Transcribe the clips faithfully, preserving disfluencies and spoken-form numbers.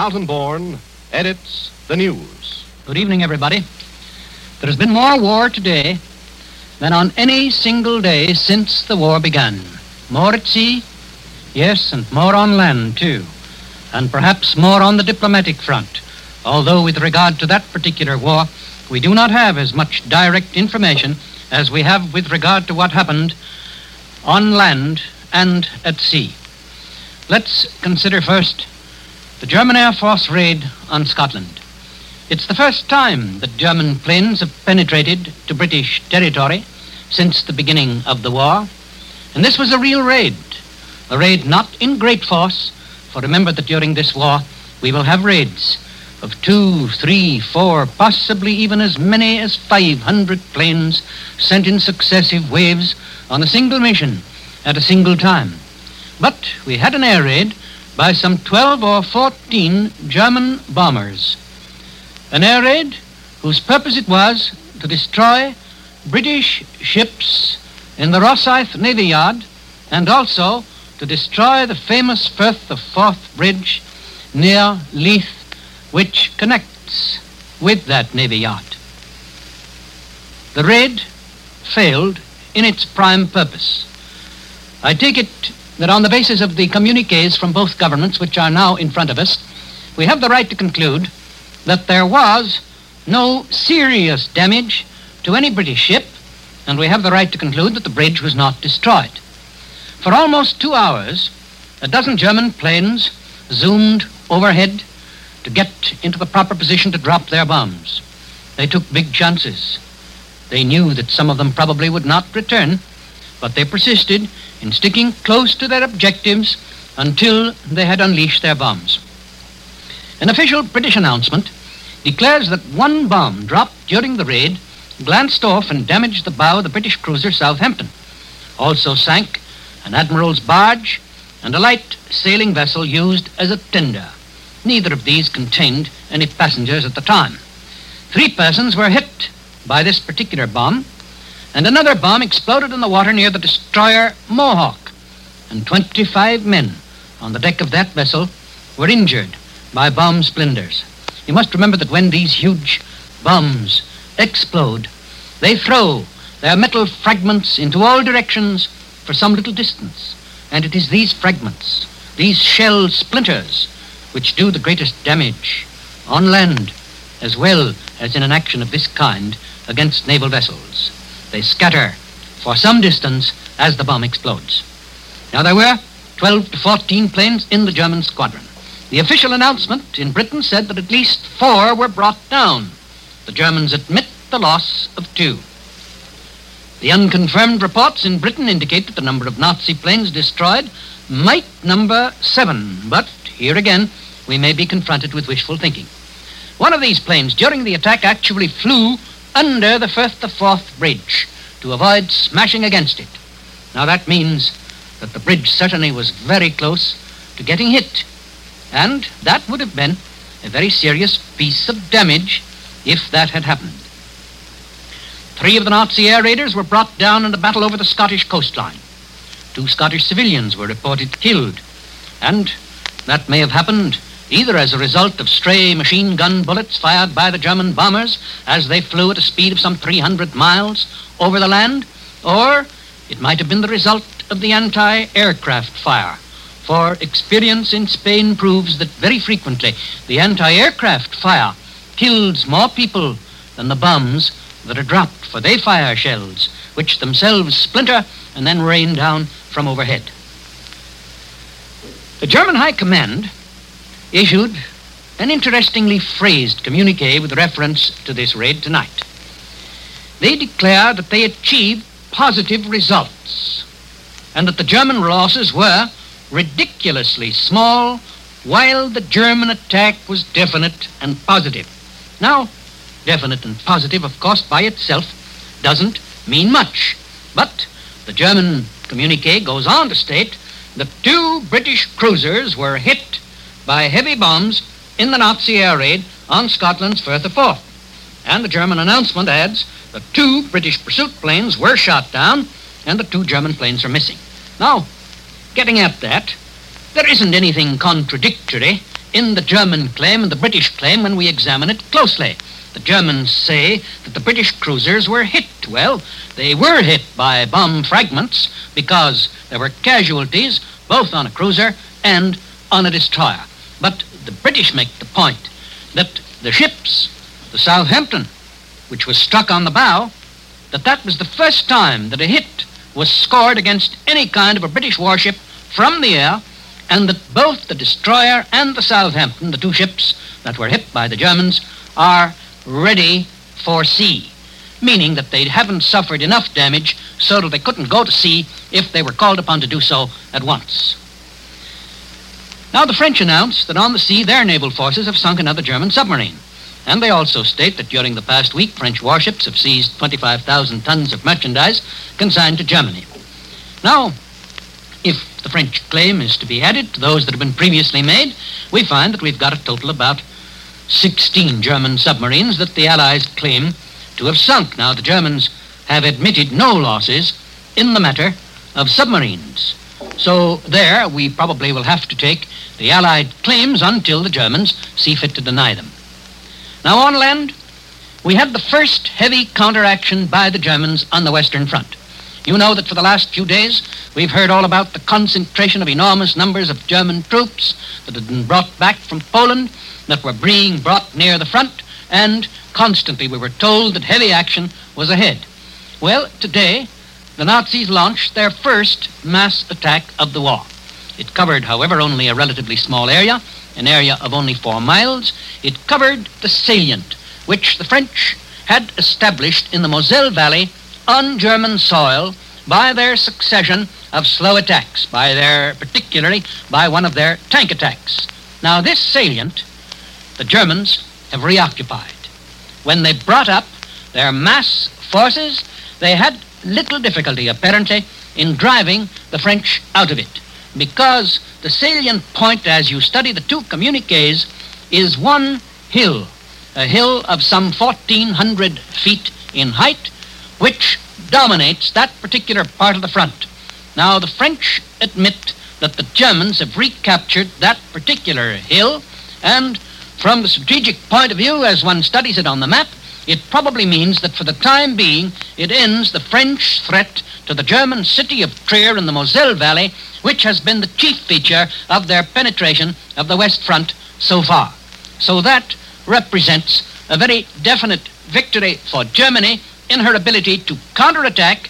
Fountain-born edits the news. Good evening, everybody. There has been more war today than on any single day since the war began. More at sea, yes, and more on land, too. And perhaps more on the diplomatic front. Although with regard to that particular war, we do not have as much direct information as we have with regard to what happened on land and at sea. Let's consider first the German Air Force raid on Scotland. It's the first time that German planes have penetrated to British territory since the beginning of the war. And this was a real raid. A raid not in great force, for remember that during this war we will have raids of two, three, four, possibly even as many as five hundred planes sent in successive waves on a single mission at a single time. But we had an air raid by some twelve or fourteen German bombers. An air raid whose purpose it was to destroy British ships in the Rosyth Navy Yard and also to destroy the famous Firth of Forth Bridge near Leith, which connects with that Navy Yard. The raid failed in its prime purpose. I take it that on the basis of the communiques from both governments, which are now in front of us, we have the right to conclude that there was no serious damage to any British ship, and we have the right to conclude that the bridge was not destroyed. For almost two hours, a dozen German planes zoomed overhead to get into the proper position to drop their bombs. They took big chances. They knew that some of them probably would not return, but they persisted in sticking close to their objectives until they had unleashed their bombs. An official British announcement declares that one bomb dropped during the raid glanced off and damaged the bow of the British cruiser Southampton. Also sank an admiral's barge and a light sailing vessel used as a tender. Neither of these contained any passengers at the time. Three persons were hit by this particular bomb, and another bomb exploded in the water near the destroyer Mohawk, and twenty-five men on the deck of that vessel were injured by bomb splinters. You must remember that when these huge bombs explode, they throw their metal fragments into all directions for some little distance, and it is these fragments, these shell splinters, which do the greatest damage on land as well as in an action of this kind against naval vessels. They scatter for some distance as the bomb explodes. Now, there were twelve to fourteen planes in the German squadron. The official announcement in Britain said that at least four were brought down. The Germans admit the loss of two. The unconfirmed reports in Britain indicate that the number of Nazi planes destroyed might number seven, but here again, we may be confronted with wishful thinking. One of these planes during the attack actually flew under the Firth of Forth Bridge to avoid smashing against it. Now that means that the bridge certainly was very close to getting hit, and that would have been a very serious piece of damage if that had happened. Three of the Nazi air raiders were brought down in a battle over the Scottish coastline. Two Scottish civilians were reported killed, and that may have happened either as a result of stray machine gun bullets fired by the German bombers as they flew at a speed of some three hundred miles over the land, or it might have been the result of the anti-aircraft fire. For experience in Spain proves that very frequently the anti-aircraft fire kills more people than the bombs that are dropped, for they fire shells which themselves splinter and then rain down from overhead. The German High Command issued an interestingly phrased communique with reference to this raid tonight. They declare that they achieved positive results and that the German losses were ridiculously small, while the German attack was definite and positive. Now, definite and positive, of course, by itself doesn't mean much, but the German communique goes on to state that two British cruisers were hit by heavy bombs in the Nazi air raid on Scotland's Firth of Forth. And the German announcement adds that two British pursuit planes were shot down and the two German planes are missing. Now, getting at that, there isn't anything contradictory in the German claim and the British claim when we examine it closely. The Germans say that the British cruisers were hit. Well, they were hit by bomb fragments because there were casualties both on a cruiser and on a destroyer. But the British make the point that the ships, the Southampton, which was struck on the bow, that that was the first time that a hit was scored against any kind of a British warship from the air, and that both the destroyer and the Southampton, the two ships that were hit by the Germans, are ready for sea, meaning that they haven't suffered enough damage so that they couldn't go to sea if they were called upon to do so at once. Now, the French announced that on the sea their naval forces have sunk another German submarine. And they also state that during the past week, French warships have seized twenty-five thousand tons of merchandise consigned to Germany. Now, if the French claim is to be added to those that have been previously made, we find that we've got a total of about sixteen German submarines that the Allies claim to have sunk. Now, the Germans have admitted no losses in the matter of submarines. So there, we probably will have to take the Allied claims until the Germans see fit to deny them. Now, on land, we had the first heavy counteraction by the Germans on the Western Front. You know that for the last few days, we've heard all about the concentration of enormous numbers of German troops that had been brought back from Poland, that were being brought near the front, and constantly we were told that heavy action was ahead. Well, today, the Nazis launched their first mass attack of the war. It covered, however, only a relatively small area, an area of only four miles. It covered the salient, which the French had established in the Moselle Valley on German soil by their succession of slow attacks, by their, particularly by one of their tank attacks. Now, this salient, the Germans have reoccupied. When they brought up their mass forces, they had little difficulty, apparently, in driving the French out of it, because the salient point, as you study the two communiques, is one hill, a hill of some fourteen hundred feet in height, which dominates that particular part of the front. Now, the French admit that the Germans have recaptured that particular hill, and from the strategic point of view, as one studies it on the map, it probably means that for the time being, it ends the French threat to the German city of Trier in the Moselle Valley, which has been the chief feature of their penetration of the West Front so far. So that represents a very definite victory for Germany in her ability to counterattack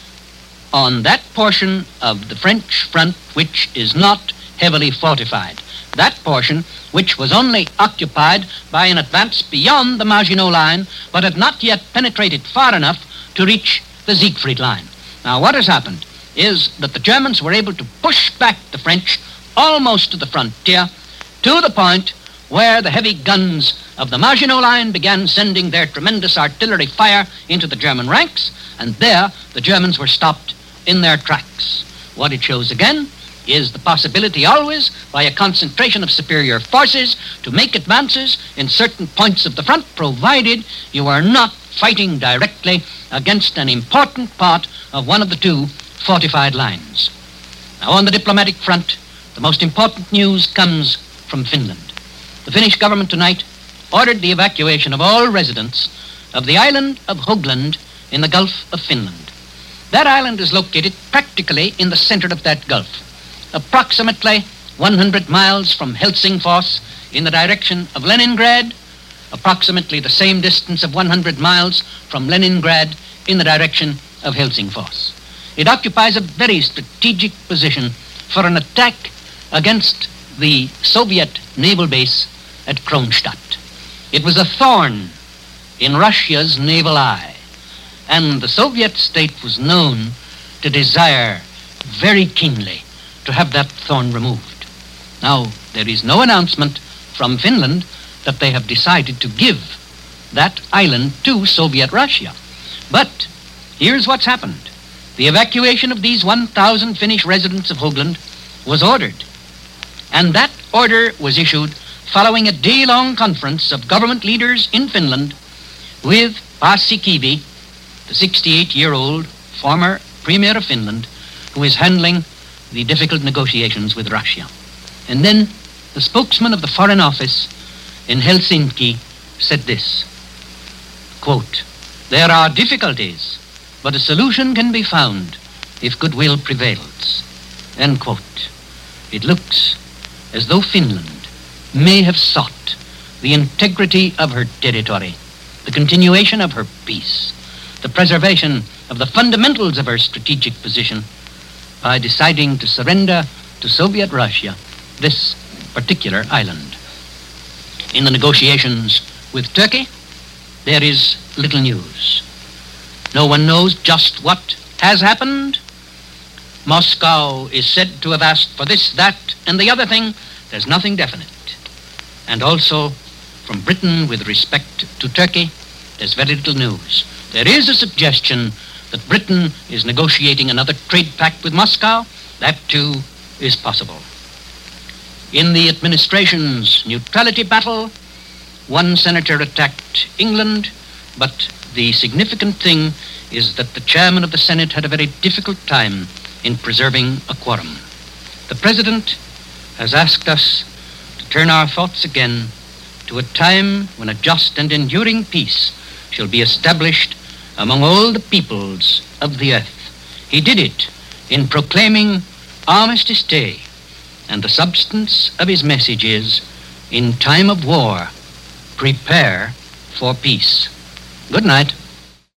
on that portion of the French front which is not heavily fortified. That portion which was only occupied by an advance beyond the Maginot Line, but had not yet penetrated far enough to reach the Siegfried Line. Now, what has happened is that the Germans were able to push back the French almost to the frontier, to the point where the heavy guns of the Maginot Line began sending their tremendous artillery fire into the German ranks, and there the Germans were stopped in their tracks. What it shows again is the possibility always, by a concentration of superior forces, to make advances in certain points of the front, provided you are not fighting directly against an important part of one of the two fortified lines. Now, on the diplomatic front, the most important news comes from Finland. The Finnish government tonight ordered the evacuation of all residents of the island of Högland in the Gulf of Finland. That island is located practically in the center of that gulf, approximately one hundred miles from Helsingfors in the direction of Leningrad, approximately the same distance of one hundred miles from Leningrad in the direction of Helsingfors. It occupies a very strategic position for an attack against the Soviet naval base at Kronstadt. It was a thorn in Russia's naval eye, and the Soviet state was known to desire very keenly to have that thorn removed. Now, there is no announcement from Finland that they have decided to give that island to Soviet Russia. But here's what's happened. The evacuation of these one thousand Finnish residents of Högland was ordered. And that order was issued following a day-long conference of government leaders in Finland with Paasikivi, the sixty-eight-year-old former premier of Finland, who is handling the difficult negotiations with Russia. And then the spokesman of the Foreign Office in Helsinki said this, quote, "There are difficulties, but a solution can be found if goodwill prevails," end quote. It looks as though Finland may have sought the integrity of her territory, the continuation of her peace, the preservation of the fundamentals of her strategic position by deciding to surrender to Soviet Russia this particular island. In the negotiations with Turkey, there is little news. No one knows just what has happened. Moscow is said to have asked for this, that, and the other thing. There's nothing definite. And also, from Britain with respect to Turkey, there's very little news. There is a suggestion that Britain is negotiating another trade pact with Moscow. That, too, is possible. In the administration's neutrality battle, one senator attacked England, but the significant thing is that the chairman of the Senate had a very difficult time in preserving a quorum. The President has asked us to turn our thoughts again to a time when a just and enduring peace shall be established among all the peoples of the earth. He did it in proclaiming Armistice Day, and the substance of his message is, in time of war, prepare for peace. Good night.